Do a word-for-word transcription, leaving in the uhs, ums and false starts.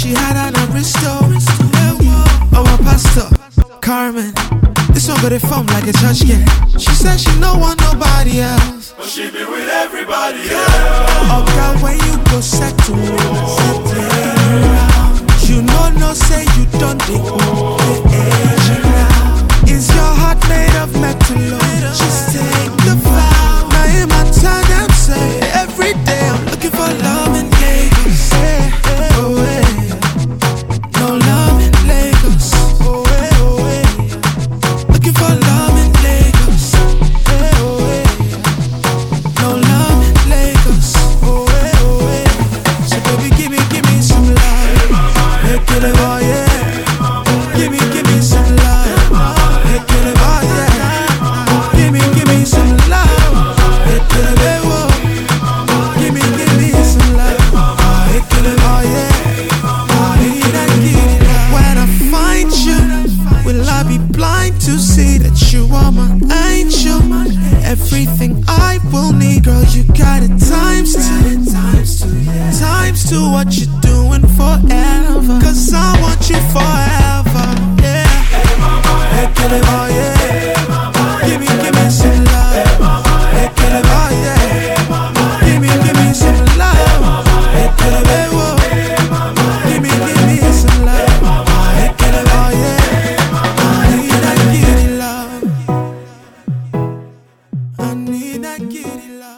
she had an aristo. Oh, my pastor, Carmen. This one got it form like a church girl. She said she no want nobody else, but she be with everybody else. Oh God, when you go settle, settle you know no say you don't dig the age now. Is your heart made of metal? Just take the vow. Now in my time, them say every day I'm looking for love in Lagos. Yeah, oh yeah. No love in Lagos. Oh yeah, oh yeah. Looking for love in Lagos. Yeah, oh yeah. No love in Lagos. Oh yeah, oh yeah. So baby, give me, give me some love. Hey, kill it, oh yeah. Give me, give me some love. Hey, kill it, oh yeah. Give me, give me some love. Hey, kill it, oh. Give me, give me some love. Hey, kill it, oh yeah. Need I get it out. When I find you, will I be blind to see that you are my angel? Everything I will need, girl, you got it times two. Times two what you're doing forever. Cause I want you forever, yeah. Hey, kill it, oh yeah. Give me, give me some love. Hey, kill it, oh yeah. Give me, give me some love. Hey, kill it, oh. Give me, give me some love. Hey, kill it, oh yeah. I need that kitty love. I need that kitty love.